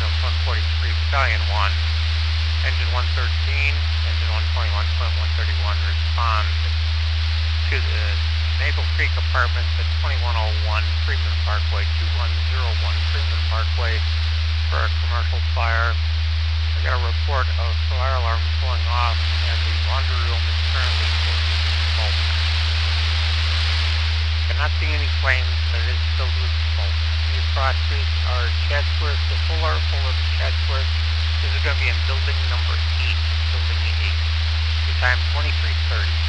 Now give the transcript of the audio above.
of 143 Battalion 1. Engine 113, engine 121.131 respond to the Maple Creek Apartments at 2101 Freeman Parkway, 2101 Freeman Parkway for a commercial fire. I got a report of fire alarms going off and the laundry room is currently filled with smoke. Cannot see any flames, but it is filled with smoke. The across streets are Chatsworth to Fuller, Fuller to Chatsworth. This is going to be in building number 8, building 8. Your time 23:30.